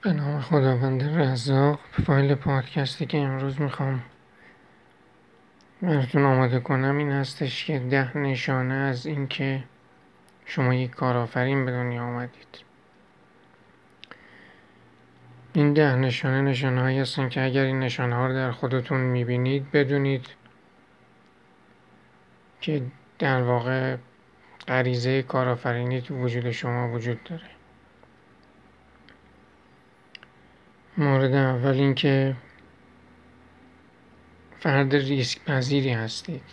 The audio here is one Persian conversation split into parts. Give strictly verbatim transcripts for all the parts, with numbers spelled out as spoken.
به نام خداوند رزاق. فایل پادکستی که امروز میخوام براتون آماده کنم این هستش که ده نشانه از این که شما یک کارآفرین به دنیا آمدید. این ده نشانه نشانه هایی هستن که اگر این نشانه ها رو در خودتون میبینید بدونید که در واقع غریزه کارآفرینی تو وجود شما وجود داره. مورد اول این که فرد ریسک پذیری هستید.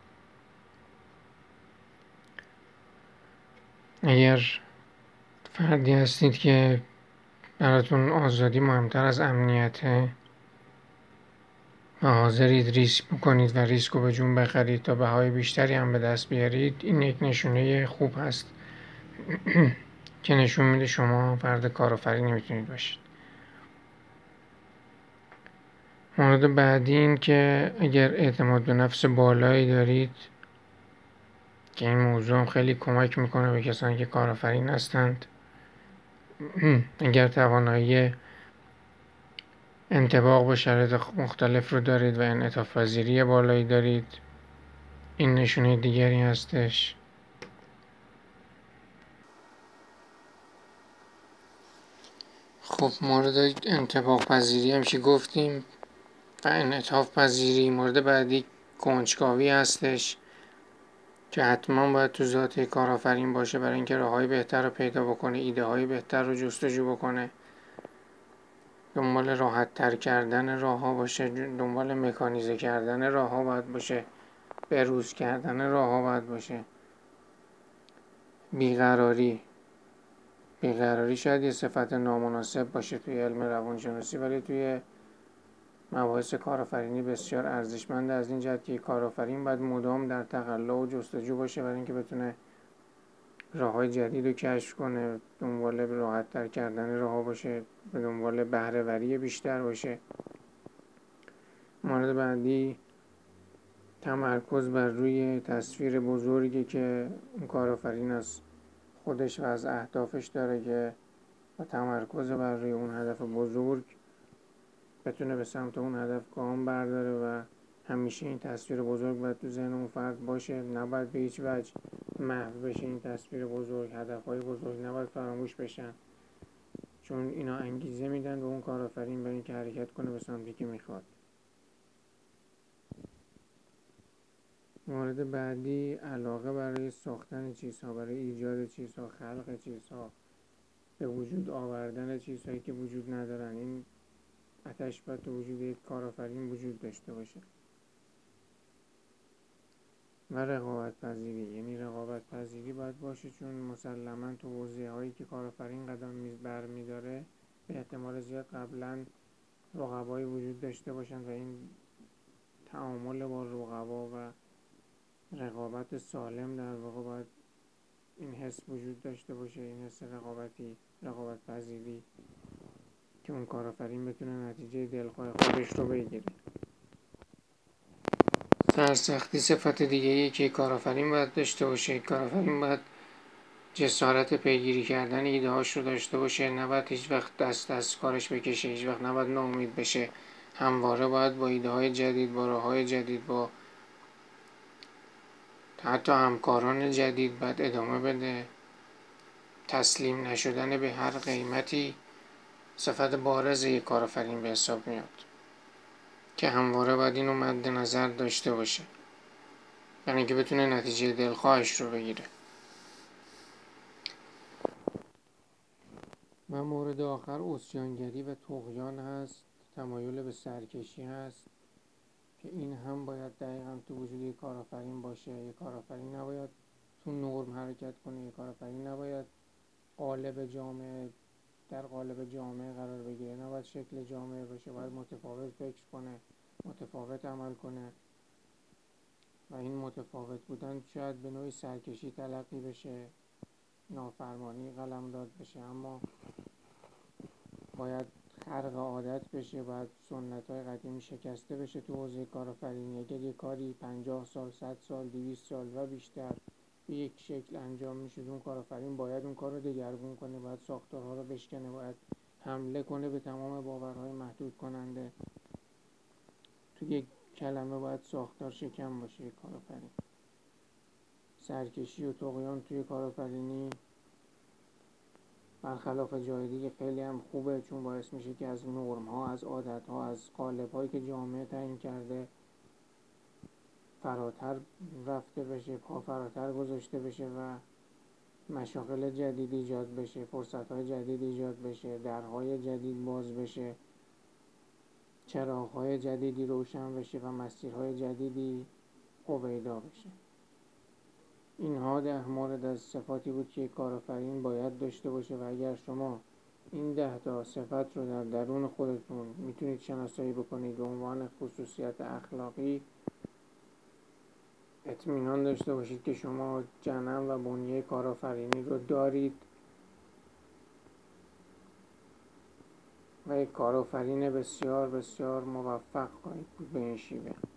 اگر فردی هستید که براتون آزادی مهمتر از امنیته و حاضرید ریسک بکنید و ریسک رو به جون بخرید تا بهای بیشتری هم به دست بیارید، این یک نشونه خوب هست که نشون میده شما فرد کارآفرینی میتونید باشید. مورد بعدی این که اگر اعتماد به نفس بالایی دارید که این موضوع هم خیلی کمک میکنه به کسانی که کارآفرین هستند اگر توانایی انطباق با شرایط مختلف رو دارید و انعطاف پذیری بالایی دارید، این نشونه دیگری هستش. خب مورد انطباق پذیری هم که گفتیم و انعطاف پذیری، مورد بعدی کنجکاوی هستش که حتما باید تو ذات کارآفرین باشه برای اینکه راههای بهتر رو پیدا بکنه، ایده های بهتر رو جستجو بکنه، دنبال راحت تر کردن راه ها باشه، دنبال مکانیزه کردن راه ها باید باشه، بروز کردن راه ها باید باشه. بیقراری بیقراری شاید یه صفت نامناسب باشه توی علم روانشناسی، ولی توی مباحث کارآفرینی بسیار ارزشمند از این جهت که کارآفرین باید مدام در تقلا و جستجو باشه برای اینکه بتونه راه‌های جدید رو کشف کنه، دنبال راحت تر کردن راه باشه، به دنبال بهره وری بیشتر باشه. مورد بعدی تمرکز بر روی تصویر بزرگی که اون کارآفرین از خودش و از اهدافش داره که با تمرکز بر روی اون هدف بزرگ بتونه به سمت اون هدف گام برداره و همیشه این تصویر بزرگ باید تو ذهن اون فرد باشه، نباید به هیچ وجه محو بشه. این تصویر بزرگ، هدفهای بزرگ نباید فراموش بشن، چون اینا انگیزه میدن به اون کارآفرین برای اینکه حرکت کنه به سمتی که میخواد. مورد بعدی علاقه برای ساختن چیزها، برای ایجاد چیزها، خلق چیزها، به وجود آوردن چیزهایی که وجود ندارن. این آتش باید تو وجود یک کارآفرین وجود داشته باشه. و رقابت پذیری، یعنی رقابت پذیری باید باشه، چون مسلما تو حوزه هایی که کارآفرین قدم بر میداره به احتمال زیاد قبلا رقبایی وجود داشته باشن و این تعامل با رقبا و رقابت سالم در واقع باید این حس وجود داشته باشه، این حس رقابتی، رقابت پذیری، که اون کارآفرین بتونه نتیجه دلخواه خودش رو بگیره. سرسختی صفت دیگه‌ایه که کارآفرین باید داشته باشه. کارآفرین باید جسارت پیگیری کردن ایده هاش رو داشته باشه، نباید هیچ وقت دست از کارش بکشه، هیچ وقت نباید ناامید بشه، همواره باید با ایده های جدید، با راه های جدید، با حتی همکاران جدید باید ادامه بده. تسلیم نشدن به هر قیمتی صفت بارز یک کارآفرین به حساب میاد که همواره باید اینو مد نظر داشته باشه برای اینکه بتونه نتیجه دلخواهش رو بگیره. و مورد آخر عصیانگری و طغیان هست، تمایل به سرکشی هست که این هم باید دقیقا تو وجود یک کارآفرین باشه. یک کارآفرین نباید تو نرم حرکت کنه، یک کارآفرین نباید قالب جامعه در قالب جامعه قرار بگیره، نباید شکل جامعه باشه، باید متفاوت فکر کنه، متفاوت عمل کنه. و این متفاوت بودن شاید به نوعی سرکشی تلقی بشه، نافرمانی قلمداد بشه، اما باید خرق عادت بشه، باید سنت‌های قدیمی شکسته بشه تو حوزه کارآفرینی. اگر یک کاری پنجاه سال، صد سال، دویست سال و بیشتر به یک شکل انجام میشه، اون کارآفرین باید اون کار رو دگرگون کنه، باید ساختارها رو بشکنه، باید حمله کنه به تمام باورهای محدود کننده. توی یک کلمه باید ساختار شکم باشه کارآفرین. سرکشی و طغیان توی کارآفرینی برخلاف جای دیگه خیلی هم خوبه، چون باعث میشه که از نرم ها، از عادت ها، از قالب هایی که جامعه تعیین کرده فراتر رفته بشه، پا فراتر گذاشته بشه و مشاغل جدید ایجاد بشه، فرصت های جدید ایجاد بشه، درهای جدید باز بشه، چراغ های جدیدی روشن بشه و مسیرهای جدیدی هویدا بشه. اینها ده مورد از صفاتی بود که کارآفرین باید داشته باشه و اگر شما این ده تا صفت رو در درون خودتون میتونید شناسایی بکنید به عنوان خصوصیت اخلاقی، اطمینان داشته باشید که شما جنم و بنیه کارآفرینی رو دارید و یک کارآفرین بسیار بسیار موفق خواهید بود به این شیوه.